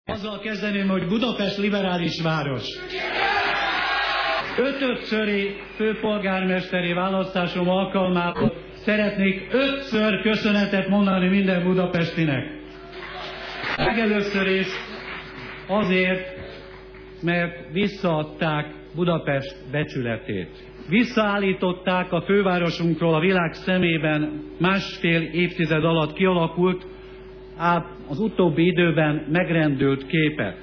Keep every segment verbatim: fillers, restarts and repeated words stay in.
Azzal kezdeném, hogy Budapest liberális város. Ötödszöri főpolgármesteri választásom alkalmával szeretnék ötször köszönetet mondani minden budapestinek. Legelőször is azért, mert visszaadták Budapest becsületét. Visszaállították a fővárosunkról a világ szemében másfél évtized alatt kialakult, ám az utóbbi időben megrendült képet.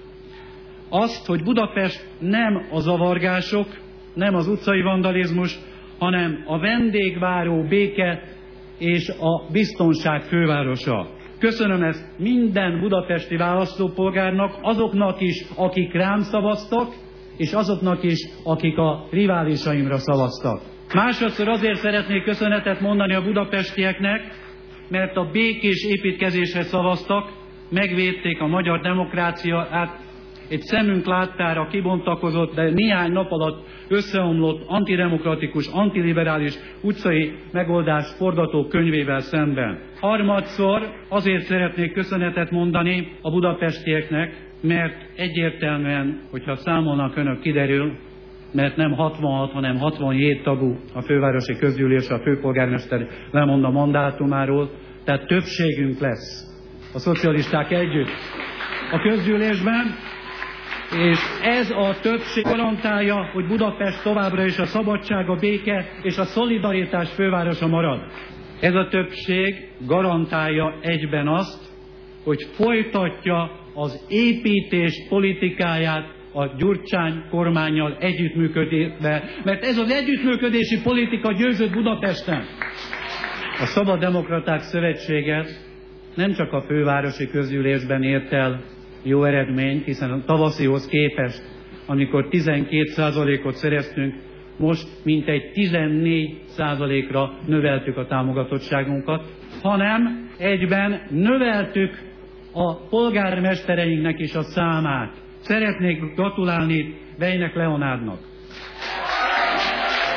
Azt, hogy Budapest nem a zavargások, nem az utcai vandalizmus, hanem a vendégváró béke és a biztonság fővárosa. Köszönöm ezt minden budapesti választópolgárnak, azoknak is, akik rám szavaztak, és azoknak is, akik a riválisaimra szavaztak. Másodszor azért szeretnék köszönetet mondani a budapestieknek, mert a békés építkezésre szavaztak, megvédték a magyar demokráciát, egy szemünk láttára kibontakozott, de néhány nap alatt összeomlott antidemokratikus, antiliberális utcai megoldás forgatókönyvével szemben. Harmadszor azért szeretnék köszönetet mondani a budapestieknek, mert egyértelműen, hogyha számolnak önök, kiderül, mert nem hatvanhat, hanem hatvanhét tagú a fővárosi közgyűlés, a főpolgármester lemond a mandátumáról, tehát többségünk lesz a szocialisták együtt a közgyűlésben, és ez a többség garantálja, hogy Budapest továbbra is a szabadság, a béke és a szolidaritás fővárosa marad. Ez a többség garantálja egyben azt, hogy folytatja az építés politikáját a Gyurcsány kormánnyal együttműködésbe, mert ez az együttműködési politika győzött Budapesten. A Szabaddemokraták Szövetsége nem csak a fővárosi közgyűlésben ért el jó eredményt, hiszen a tavaszihoz képest, amikor tizenkét százalékot szereztünk, most mintegy tizennégy százalékra növeltük a támogatottságunkat, hanem egyben növeltük a polgármestereinknek is a számát. Szeretnék gratulálni Weinek Leonardnak.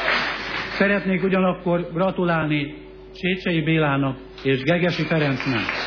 Szeretnék ugyanakkor gratulálni Csécsei Bélának és Gegesi Ferencnek.